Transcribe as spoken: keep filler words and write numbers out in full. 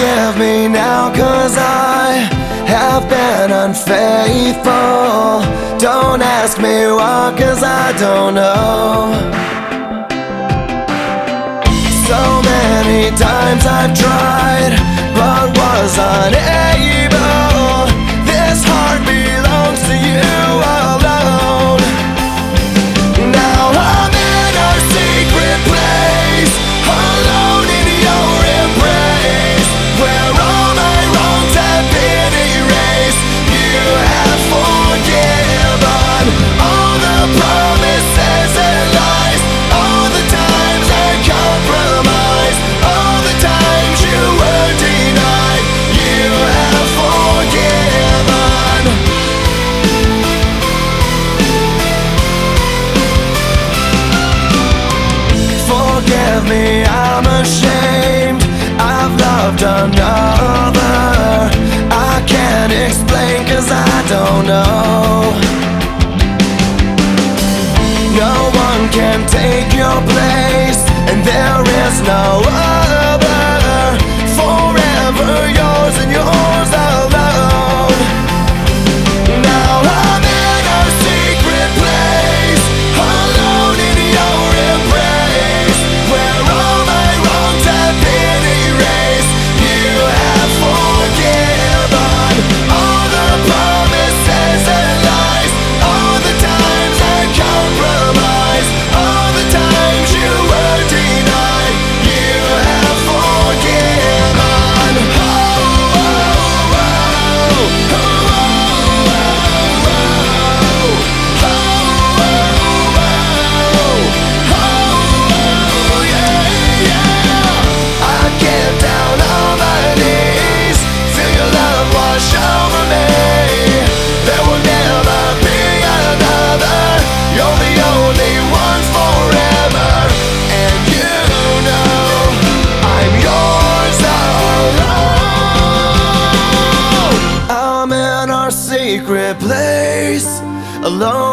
Forgive me now, 'cause I have been unfaithful. Don't ask me why, 'cause I don't know. So many times I've tried, but was unable. This heart belongs to you alone. Now I'm in a secret place, alone in your embrace, where all my wrongs have been erased. You have forgiven all the promises and lies, all the times I compromised, all the times you were denied. You have forgiven. Forgive me, I'm ashamed. I've loved another. I can't explain, 'cause I don't know. No one can take your place, and there is no other. Forever yours and yours alone. Now I'm in a secret place, alone in your embrace, where all my wrongs have been erased. You have forgiven all the promises and lies, all the times I compromised, all the times you were denied. You have forgiven. Oh, oh, oh, oh, oh, secret place, alone